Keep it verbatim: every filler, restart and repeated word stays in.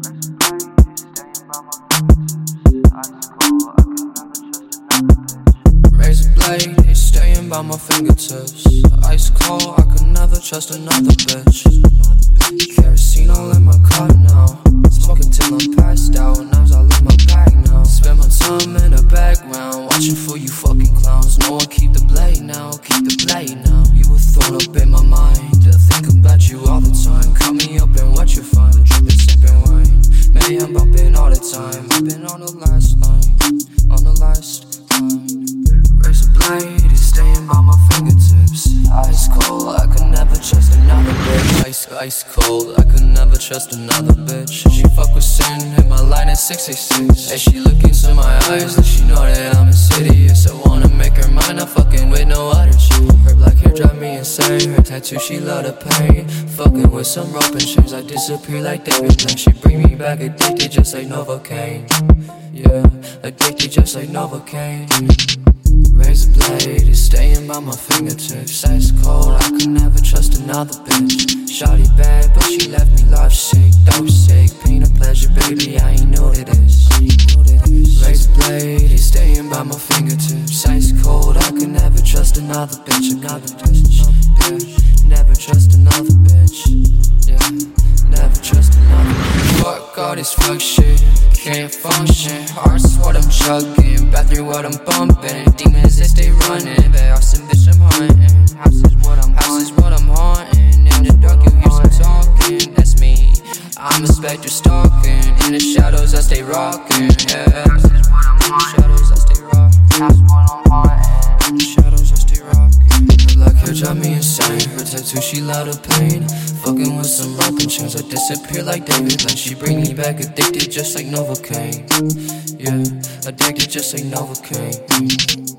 Razor blade, he's staying by my fingertips. Ice cold, I could never trust another bitch. Kerosene all in my car now. Smoking till I'm passed out, and I all in my bag now. Spend my time in the background, watching for you fucking clowns. No one keep the blade now, keep the blade now. You were thrown up in my mind, I think about you all the time. Call me up and watch you find, dripping, sipping wine. Mayhem bumping all the time, I've been on the last line, on the last line. Razor blade is staying by my fingertips. Ice cold, I could never trust another bitch. Ice, ice cold, I could never trust another bitch. She fuck with sin, hit my line at six eight six. Hey, she look into my eyes, let she know that I'm insidious. I wanna make her mine, I'm fucking with no other chick. Her black hair drive me insane, her tattoo she love the pain. Fucking with some rope and chains, I disappear like David Blaine. She bring me back addicted just like Novocaine. Yeah, addicted just like Novocaine. Razor blade is staying by my fingertips. Ice cold, I could never trust another bitch. Shawty bad, but she left me love sick, dope sick. Pain or pleasure, baby, I ain't new to this. Razor blade is staying by my fingertips. Ice cold, I could never trust another bitch. Another bitch, yeah. Never trust another bitch. Yeah, never trust another bitch. Fuck all this fuck shit, can't function. Heart's what I'm chugging, bathroom what I'm bumping. Demons they stay running, but house and bitch I'm hunting. House is what I'm house is what I'm haunting. In the dark you hear some talking, that's me. I'm a spectre stalking. In the shadows I stay rocking. Yeah, house is what I'm haunting. In the shadows I stay rocking. House what I'm haunting. In the shadows I stay rocking. Her black hair drive me insane. Her tattoo she love the pain. Fucking with some rope and chains, I disappear like David Blaine. She bring me back addicted just like Novocaine. Yeah, addicted just like Novocaine.